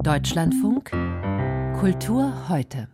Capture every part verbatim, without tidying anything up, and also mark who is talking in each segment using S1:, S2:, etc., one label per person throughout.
S1: Deutschlandfunk Kultur heute.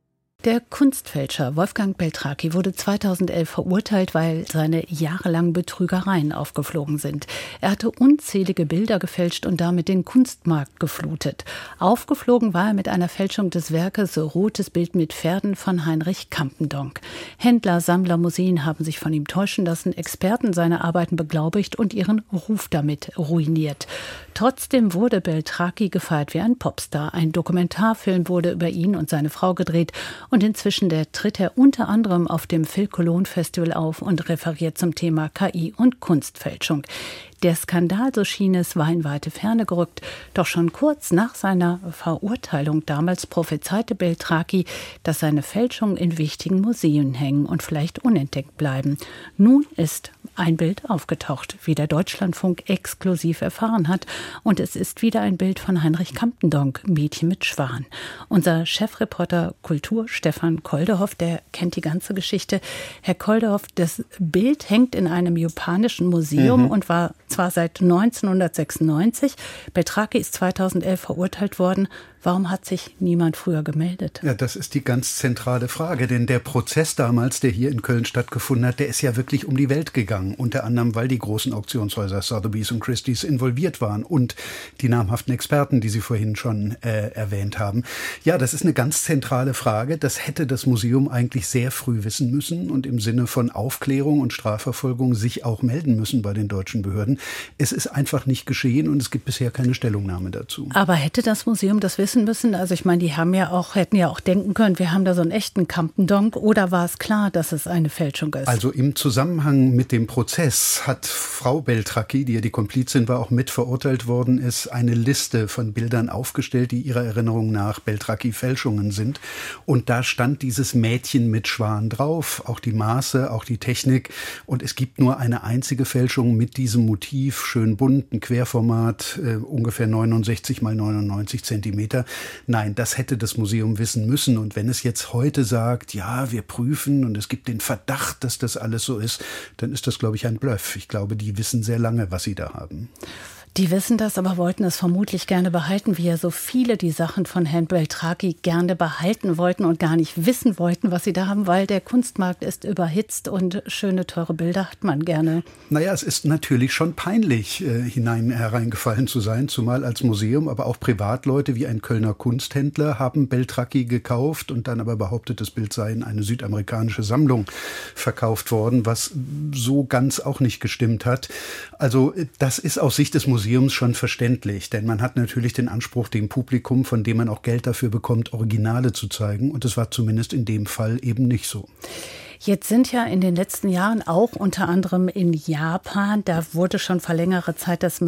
S2: Der Kunstfälscher Wolfgang Beltraki wurde zweitausendelf verurteilt, weil seine jahrelangen Betrügereien aufgeflogen sind. Er hatte unzählige Bilder gefälscht und damit den Kunstmarkt geflutet. Aufgeflogen war er mit einer Fälschung des Werkes Rotes Bild mit Pferden von Heinrich Campendonck. Händler, Sammler, Museen haben sich von ihm täuschen lassen, Experten seine Arbeiten beglaubigt und ihren Ruf damit ruiniert. Trotzdem wurde Beltraki gefeiert wie ein Popstar. Ein Dokumentarfilm wurde über ihn und seine Frau gedreht und inzwischen der tritt er unter anderem auf dem Phil Cologne Festival auf und referiert zum Thema K I und Kunstfälschung. Der Skandal, so schien es, war in weite Ferne gerückt. Doch schon kurz nach seiner Verurteilung damals prophezeite Beltraki, dass seine Fälschungen in wichtigen Museen hängen und vielleicht unentdeckt bleiben. Nun ist ein Bild aufgetaucht, wie der Deutschlandfunk exklusiv erfahren hat. Und es ist wieder ein Bild von Heinrich Campendonck, Mädchen mit Schwan. Unser Chefreporter Kultur, Stefan Koldehoff, der kennt die ganze Geschichte. Herr Koldehoff, das Bild hängt in einem japanischen Museum mhm. und war zwar seit neunzehnhundertsechsundneunzig. Beltraki ist zweitausendelf verurteilt worden. Warum hat sich niemand früher gemeldet?
S3: Ja, das ist die ganz zentrale Frage, denn der Prozess damals, der hier in Köln stattgefunden hat, der ist ja wirklich um die Welt gegangen. Unter anderem, weil die großen Auktionshäuser Sotheby's und Christie's involviert waren und die namhaften Experten, die Sie vorhin schon äh, erwähnt haben. Ja, das ist eine ganz zentrale Frage. Das hätte das Museum eigentlich sehr früh wissen müssen und im Sinne von Aufklärung und Strafverfolgung sich auch melden müssen bei den deutschen Behörden. Es ist einfach nicht geschehen und es gibt bisher keine Stellungnahme dazu.
S2: Aber hätte das Museum das wissen müssen? Also ich meine, die haben ja auch, hätten ja auch denken können, wir haben da so einen echten Campendonck, oder war es klar, dass es eine Fälschung ist?
S3: Also im Zusammenhang mit dem Prozess hat Frau Beltraki, die ja die Komplizin war, auch mit verurteilt worden ist, eine Liste von Bildern aufgestellt, die ihrer Erinnerung nach Beltraki-Fälschungen sind. Und da stand dieses Mädchen mit Schwan drauf, auch die Maße, auch die Technik. Und es gibt nur eine einzige Fälschung mit diesem Motiv, schön bunt, ein Querformat, äh, ungefähr neunundsechzig mal neunundneunzig Zentimeter. Nein, das hätte das Museum wissen müssen. Und wenn es jetzt heute sagt, ja, wir prüfen und es gibt den Verdacht, dass das alles so ist, dann ist das, glaube ich, ein Bluff. Ich glaube, die wissen sehr lange, was sie da haben.
S2: Die wissen das, aber wollten es vermutlich gerne behalten, wie ja so viele die Sachen von Herrn Beltraki gerne behalten wollten und gar nicht wissen wollten, was sie da haben, weil der Kunstmarkt ist überhitzt und schöne, teure Bilder hat man gerne.
S3: Naja, es ist natürlich schon peinlich, äh, hinein hereingefallen zu sein, zumal als Museum, aber auch Privatleute wie ein Kölner Kunsthändler haben Beltraki gekauft und dann aber behauptet, das Bild sei in eine südamerikanische Sammlung verkauft worden, was so ganz auch nicht gestimmt hat. Also das ist aus Sicht des Museums schon verständlich, denn man hat natürlich den Anspruch, dem Publikum, von dem man auch Geld dafür bekommt, Originale zu zeigen. Und das war zumindest in dem Fall eben nicht so.
S2: Jetzt sind ja in den letzten Jahren auch unter anderem in Japan, da wurde schon vor längerer Zeit das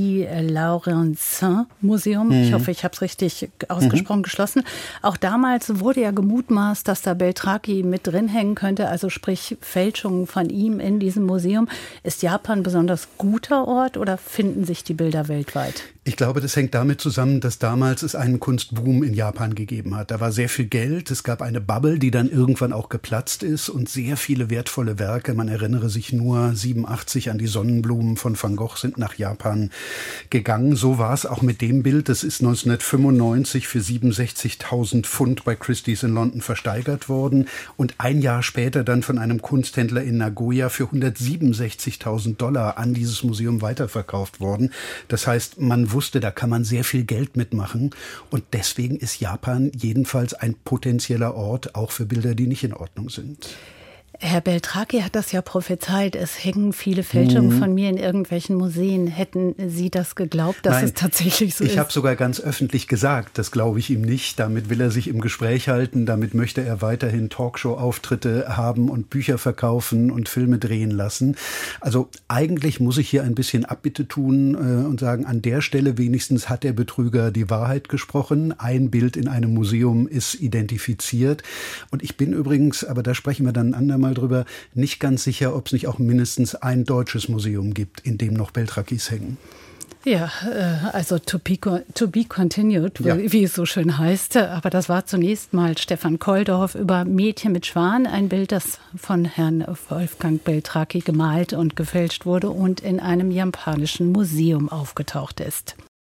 S2: Marie-Laurencin-Museum, mhm. ich hoffe, ich habe es richtig ausgesprochen, mhm. geschlossen. Auch damals wurde ja gemutmaßt, dass da Beltraki mit drin hängen könnte, also sprich Fälschungen von ihm in diesem Museum. Ist Japan ein besonders guter Ort oder finden sich die Bilder weltweit?
S3: Ich glaube, das hängt damit zusammen, dass damals es einen Kunstboom in Japan gegeben hat. Da war sehr viel Geld, es gab eine Bubble, die dann irgendwann auch geplatzt ist und sehr viele wertvolle Werke, man erinnere sich nur, siebenundachtzig an die Sonnenblumen von Van Gogh sind nach Japan gegangen. So war es auch mit dem Bild, das ist neunzehnhundertfünfundneunzig für siebenundsechzigtausend Pfund bei Christie's in London versteigert worden und ein Jahr später dann von einem Kunsthändler in Nagoya für hundertsiebenundsechzigtausend Dollar an dieses Museum weiterverkauft worden. Das heißt, man wusste, da kann man sehr viel Geld mitmachen und deswegen ist Japan jedenfalls ein potenzieller Ort, auch für Bilder, die nicht in Ordnung sind.
S2: Herr Beltraki hat das ja prophezeit. Es hängen viele Fälschungen mhm. von mir in irgendwelchen Museen. Hätten Sie das geglaubt, dass
S3: Nein,
S2: es tatsächlich so
S3: ich
S2: ist?
S3: Ich habe sogar ganz öffentlich gesagt, das glaube ich ihm nicht. Damit will er sich im Gespräch halten. Damit möchte er weiterhin Talkshow-Auftritte haben und Bücher verkaufen und Filme drehen lassen. Also eigentlich muss ich hier ein bisschen Abbitte tun äh, und sagen, an der Stelle wenigstens hat der Betrüger die Wahrheit gesprochen. Ein Bild in einem Museum ist identifiziert. Und ich bin übrigens, aber da sprechen wir dann ein andermal drüber, nicht ganz sicher, ob es nicht auch mindestens ein deutsches Museum gibt, in dem noch Beltrakis hängen.
S2: Ja, also to be, to be continued, ja. wie es so schön heißt. Aber das war zunächst mal Stefan Koldehoff über Mädchen mit Schwan, ein Bild, das von Herrn Wolfgang Beltraki gemalt und gefälscht wurde und in einem japanischen Museum aufgetaucht ist.